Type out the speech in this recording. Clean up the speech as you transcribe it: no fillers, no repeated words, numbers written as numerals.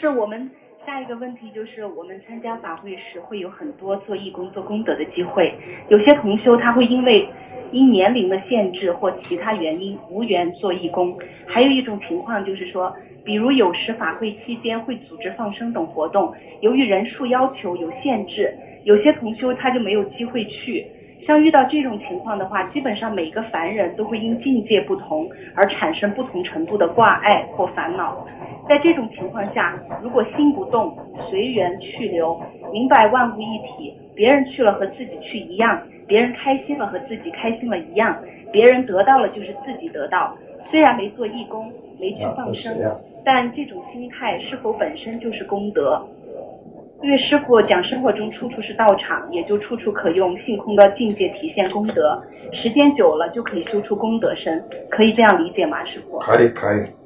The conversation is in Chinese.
是我们下一个问题就是，我们参加法会时会有很多做义工、做功德的机会，有些同修他会因年龄的限制或其他原因无缘做义工，还有一种情况就是说，比如有时法会期间会组织放生等活动，由于人数要求有限制，有些同修他就没有机会去。像遇到这种情况的话，基本上每个凡人都会因境界不同而产生不同程度的挂碍或烦恼。在这种情况下，如果心不动，随缘去留，明白万物一体，别人去了和自己去一样，别人开心了和自己开心了一样，别人得到了就是自己得到。虽然没做义工，没去放生，但这种心态是否本身就是功德？因为师父讲生活中处处是道场，也就处处可用性空的境界体现功德，时间久了就可以修出功德身，可以这样理解吗？师父？ 可以。